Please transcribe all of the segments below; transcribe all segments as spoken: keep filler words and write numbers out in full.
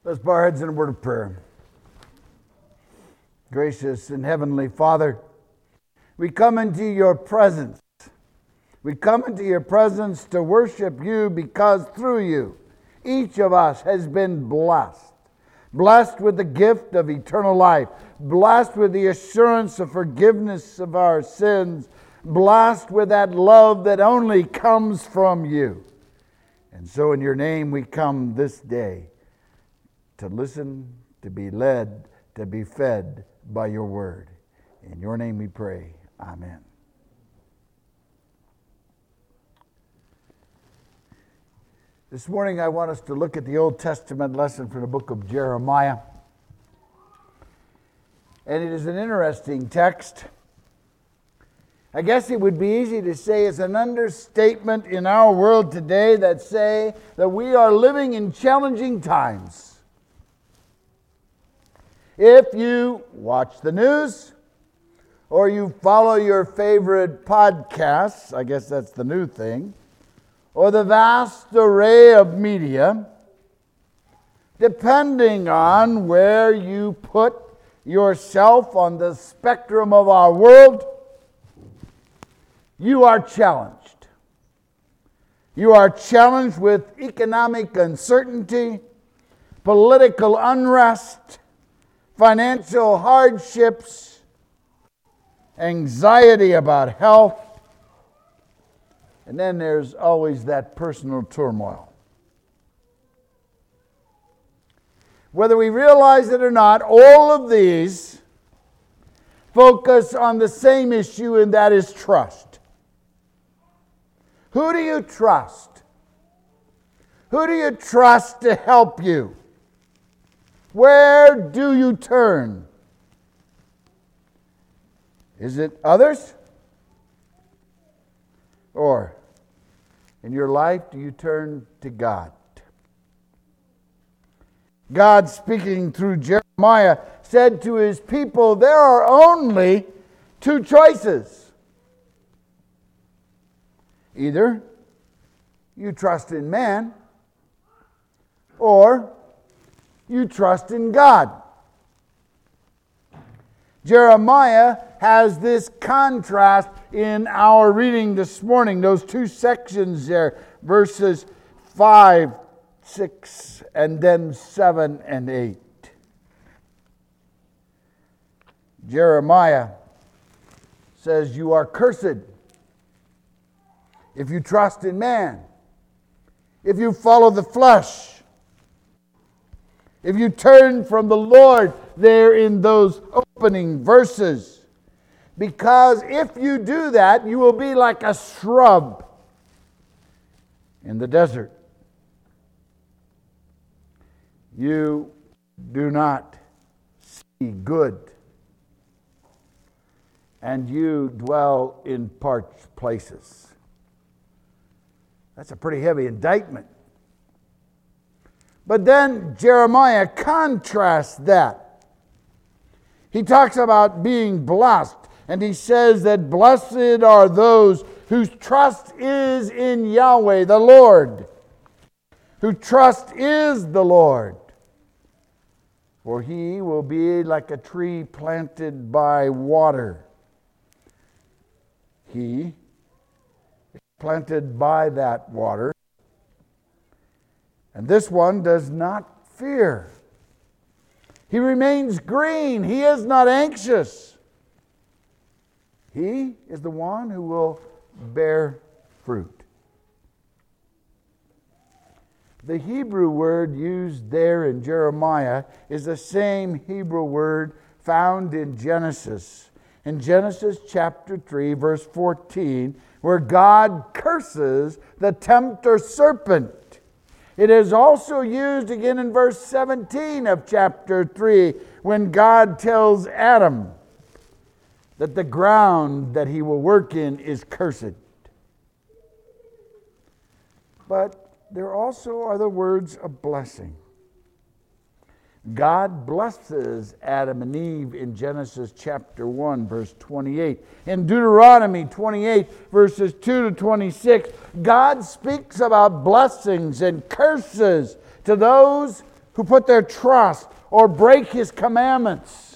Let's bow our heads in a word of prayer. Gracious and heavenly Father, we come into your presence. We come into your presence to worship you because through you, each of us has been blessed. Blessed with the gift of eternal life. Blessed with the assurance of forgiveness of our sins. Blessed with that love that only comes from you. And so in your name we come this day to listen, to be led, to be fed by your word. In your name we pray. Amen. This morning I want us to look at the Old Testament lesson from the book of Jeremiah. And it is an interesting text. I guess it would be easy to say it's an understatement in our world today that say that we are living in challenging times. If you watch the news or you follow your favorite podcasts, I guess that's the new thing, or the vast array of media, depending on where you put yourself on the spectrum of our world, you are challenged. You are challenged with economic uncertainty, political unrest, financial hardships, anxiety about health, and then there's always that personal turmoil. Whether we realize it or not, all of these focus on the same issue, and that is trust. Who do you trust? Who do you trust to help you? Where do you turn? Is it others? Or in your life, do you turn to God? God, speaking through Jeremiah, said to his people, there are only two choices. Either you trust in man, or you trust in God. Jeremiah has this contrast in our reading this morning. Those two sections there, verses five, six, and then seven and eight. Jeremiah says, you are cursed if you trust in man, if you follow the flesh, if you turn from the Lord there in those opening verses. Because if you do that, you will be like a shrub in the desert. You do not see good, and you dwell in parched places. That's a pretty heavy indictment. But then Jeremiah contrasts that. He talks about being blessed, and he says that blessed are those whose trust is in Yahweh, the Lord, whose trust is the Lord. For he will be like a tree planted by water. He is planted by that water. And this one does not fear. He remains green. He is not anxious. He is the one who will bear fruit. The Hebrew word used there in Jeremiah is the same Hebrew word found in Genesis. In Genesis chapter three, verse fourteen, where God curses the tempter serpent. It is also used again in verse seventeen of chapter three when God tells Adam that the ground that he will work in is cursed. But there also are the words of blessing. God blesses Adam and Eve in Genesis chapter one, verse twenty-eight. In Deuteronomy twenty-eight, verses two to twenty-six, God speaks about blessings and curses to those who put their trust or break His commandments.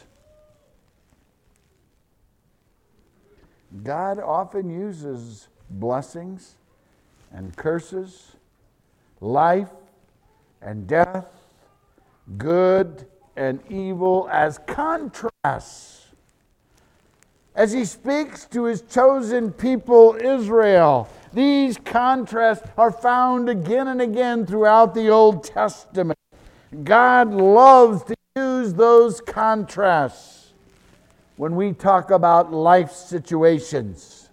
God often uses blessings and curses, life and death, good and evil as contrasts, as He speaks to His chosen people, Israel. These contrasts are found again and again throughout the Old Testament. God loves to use those contrasts when we talk about life situations.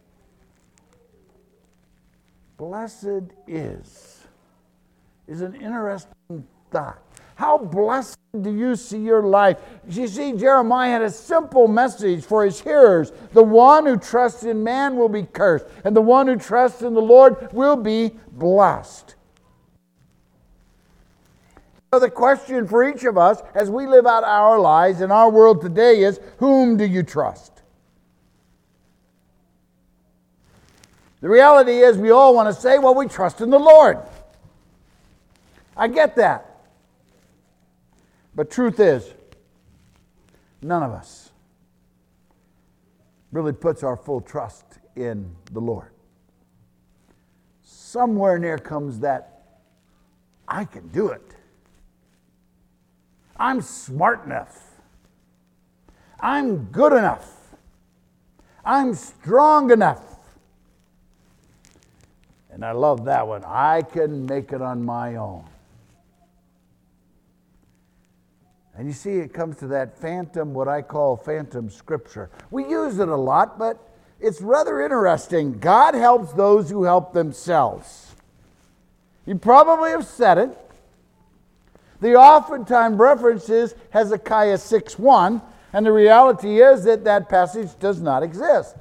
Blessed is, is an interesting thought. How blessed do you see your life? You see, Jeremiah had a simple message for his hearers. The one who trusts in man will be cursed, and the one who trusts in the Lord will be blessed. So the question for each of us as we live out our lives in our world today is, whom do you trust? The reality is we all want to say, well, we trust in the Lord. I get that. But truth is, none of us really puts our full trust in the Lord. Somewhere near comes that, I can do it. I'm smart enough. I'm good enough. I'm strong enough. And I love that one. I can make it on my own. And you see, it comes to that phantom, what I call phantom scripture. We use it a lot, but it's rather interesting. God helps those who help themselves. You probably have said it. The oftentimes reference is Hezekiah six one, and the reality is that that passage does not exist.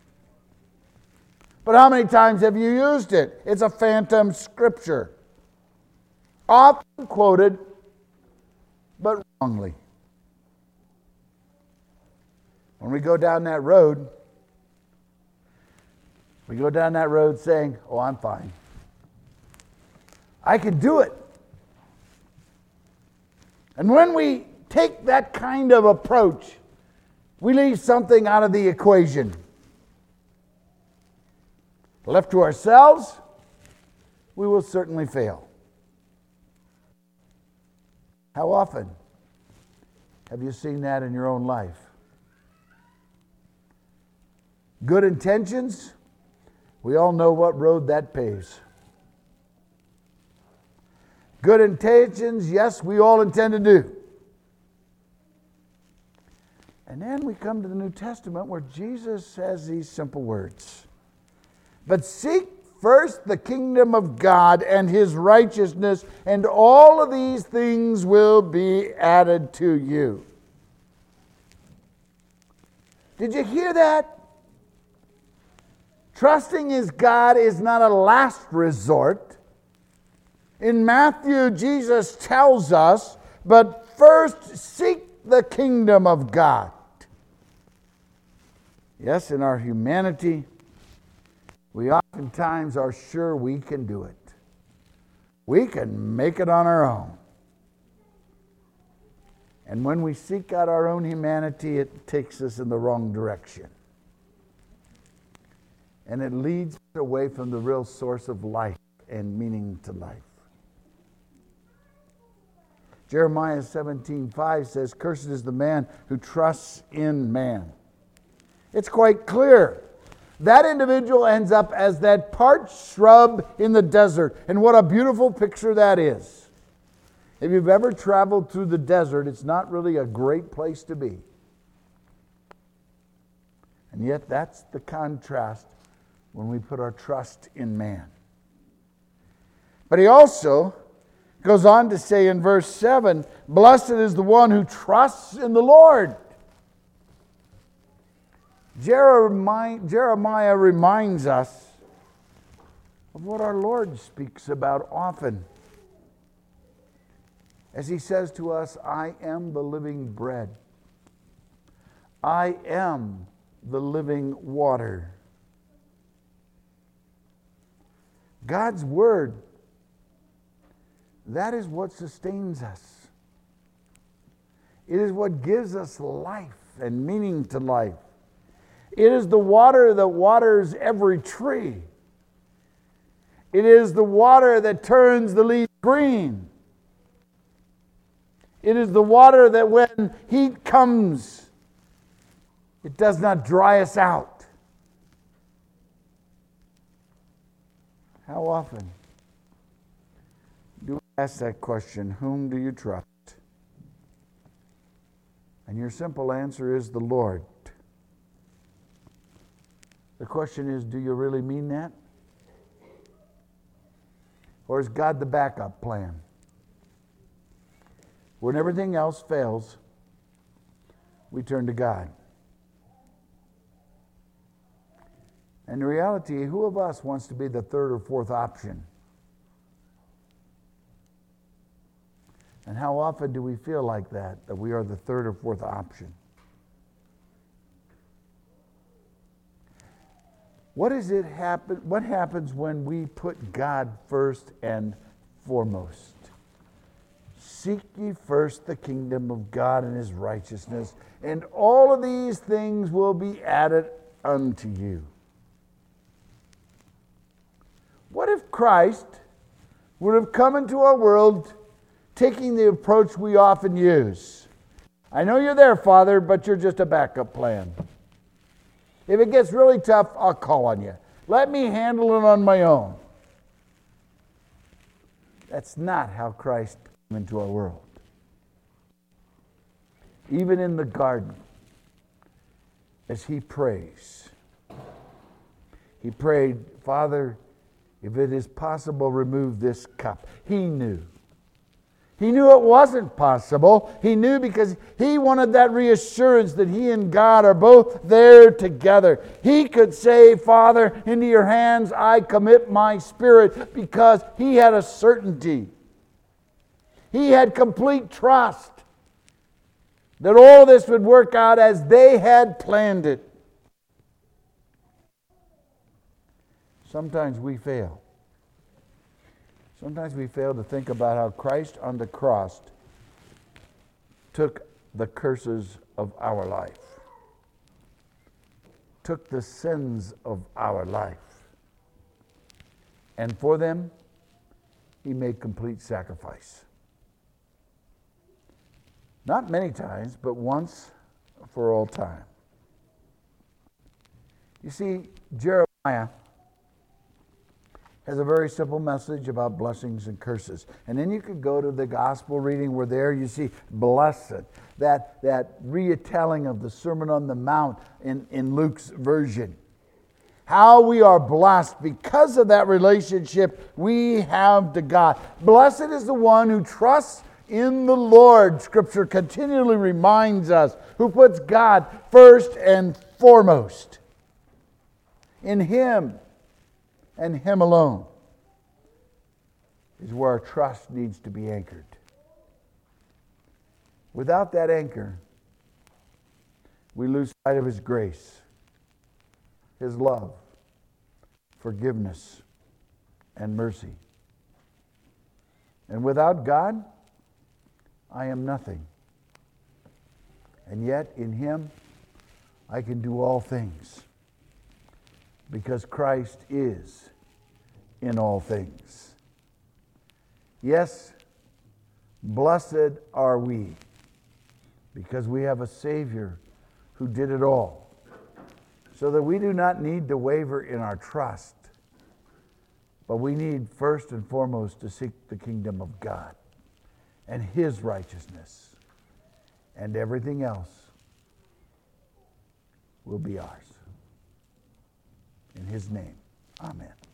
But how many times have you used it? It's a phantom scripture. Often quoted, but wrongly. When we go down that road, we go down that road saying, oh, I'm fine. I can do it. And when we take that kind of approach, we leave something out of the equation. Left to ourselves, we will certainly fail. How often have you seen that in your own life? Good intentions, we all know what road that pays. Good intentions, yes, we all intend to do. And then we come to the New Testament where Jesus says these simple words. But seek first the kingdom of God and His righteousness, and all of these things will be added to you. Did you hear that? Trusting in God is not a last resort. In Matthew, Jesus tells us, but first seek the kingdom of God. Yes, in our humanity, we oftentimes are sure we can do it. We can make it on our own. And when we seek out our own humanity, it takes us in the wrong direction. And it leads away from the real source of life and meaning to life. Jeremiah seventeen five says, cursed is the man who trusts in man. It's quite clear. That individual ends up as that parched shrub in the desert. And what a beautiful picture that is. If you've ever traveled through the desert, it's not really a great place to be. And yet that's the contrast when we put our trust in man. But he also goes on to say in verse seven, blessed is the one who trusts in the Lord. Jeremiah, Jeremiah reminds us of what our Lord speaks about often. As he says to us, I am the living bread. I am the living water. God's word that is what sustains us. It is what gives us life and meaning to life. It is the water that waters every tree. It is the water that turns the leaf green. It is the water that when heat comes, it does not dry us out. How often do we ask that question, whom do you trust? And your simple answer is the Lord. The question is, do you really mean that? Or is God the backup plan? When everything else fails, we turn to God. And in reality, who of us wants to be the third or fourth option? And how often do we feel like that, that we are the third or fourth option? What does it happen? What happens when we put God first and foremost? Seek ye first the kingdom of God and his righteousness, and all of these things will be added unto you. What if Christ would have come into our world taking the approach we often use? I know you're there, Father, but you're just a backup plan. If it gets really tough, I'll call on you. Let me handle it on my own. That's not how Christ came into our world. Even in the garden, as he prays, he prayed, Father, if it is possible, remove this cup. He knew. He knew it wasn't possible. He knew because he wanted that reassurance that he and God are both there together. He could say, Father, into your hands I commit my spirit, because he had a certainty. He had complete trust that all this would work out as they had planned it. Sometimes we fail. Sometimes we fail to think about how Christ on the cross took the curses of our life, took the sins of our life, and for them, he made complete sacrifice. Not many times, but once for all time. You see, Jeremiah has a very simple message about blessings and curses. And then you could go to the gospel reading where there you see blessed, that, that retelling of the Sermon on the Mount in, in Luke's version. How we are blessed because of that relationship we have to God. Blessed is the one who trusts in the Lord, Scripture continually reminds us, who puts God first and foremost. In him and him alone is where our trust needs to be anchored. Without that anchor, we lose sight of his grace, his love, forgiveness, and mercy. And without God, I am nothing. And yet, in him, I can do all things, because Christ is in all things. Yes, blessed are we, because we have a Savior who did it all, so that we do not need to waver in our trust, but we need first and foremost to seek the kingdom of God and his righteousness, and everything else will be ours. In his name, amen.